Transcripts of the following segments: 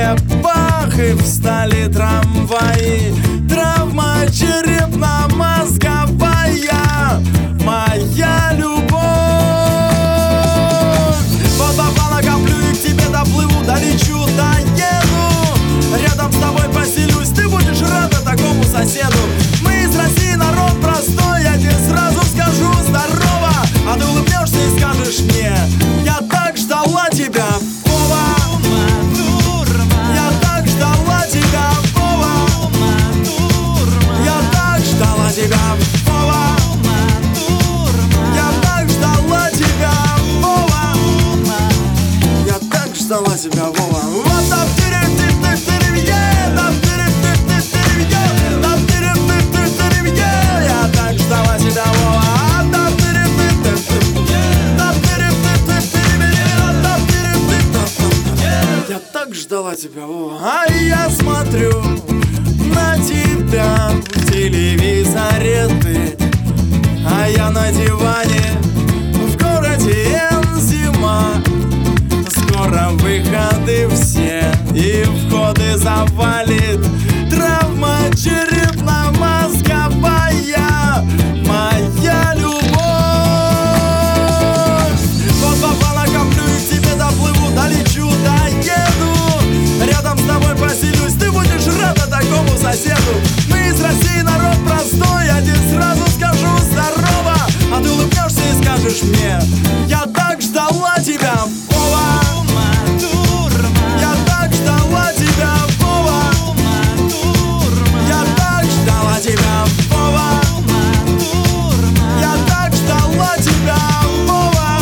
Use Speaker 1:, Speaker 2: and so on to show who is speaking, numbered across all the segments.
Speaker 1: тебе бах, и встали трамваи. Травма черепно-мозговая, моя любовь. Вот попала, коплю и к тебе доплыву, долечу, доеду. Рядом с тобой поселюсь, ты будешь рада такому соседу. Мы из России, народ простой, я тебе сразу скажу здорово. А ты улыбнешься и скажешь мне: я так ждала тебя, Вова. Я так ждала тебя, Вова. Я так ждала тебя, Вова. Я так ждала тебя, Вова. Я так ждала тебя, Вова. Вот так я так ждала тебя, Вова. Я так ждала тебя, Вова. А я смотрю на тебя в телевизоре ты, а я на диване в городе зима. Скоро выходы все и входы завалит. Травма черепно-мозговая, моя любовь. Вот попала, коплю и к тебе доплыву, долечу, доеду. Рядом с тобой поселюсь, ты будешь рада такому соседу. Мы из России, народ простой, я тебе сразу скажу здорово. А ты улыбнешься и скажешь мне: я так ждала тебя, Вова. Я так ждала тебя, Вова. Я так ждала тебя, Вова. Я так ждала тебя, Вова.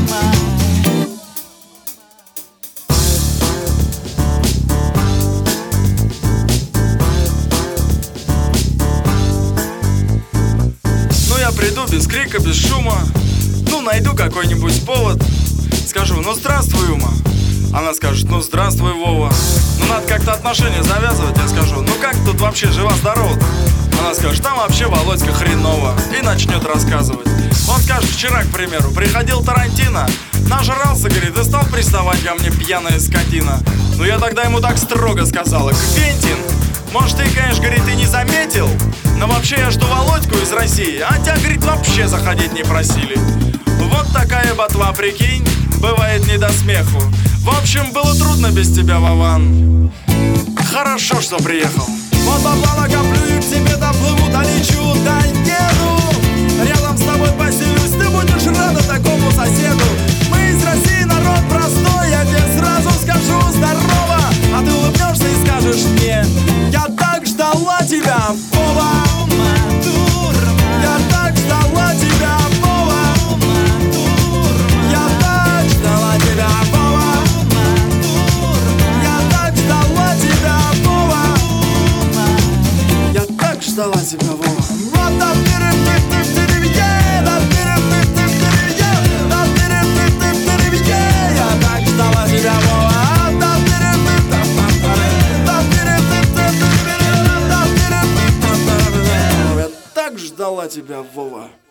Speaker 1: Ну я приду без крика, без шума. Ну найду какой-нибудь повод. Скажу: ну здравствуй, Ума. Она скажет: ну здравствуй, Вова. Ну надо как-то отношения завязывать. Я скажу: ну как тут вообще жива-здорова? Она скажет: там вообще, Володька, хреново. И начнет рассказывать. Он скажет: вчера, к примеру, приходил Тарантино, нажрался, говорит, и стал приставать ко мне, пьяная скотина. Ну я тогда ему так строго сказала: Квентин, может ты, конечно, говорит, и не заметил, но вообще я жду Володьку из России, а тебя, говорит, вообще заходить не просили. Вот такая ботва, прикинь, бывает не до смеху. В общем, было трудно без тебя, Вован. Хорошо, что приехал. Вот попала, коплю и к тебе доплыву, долечу, доеду. Рядом с тобой поселюсь, ты будешь рада такому соседу. Мы из России, народ простой, я тебе сразу скажу здорово. А ты улыбнешься и скажешь мне: я так ждала тебя, Вова. Я так ждала тебя, Вова. Я так ждала тебя, Вова. Я так ждала тебя, Вова. Я так ждала тебя, Вова. Я так ждала тебя, Вова.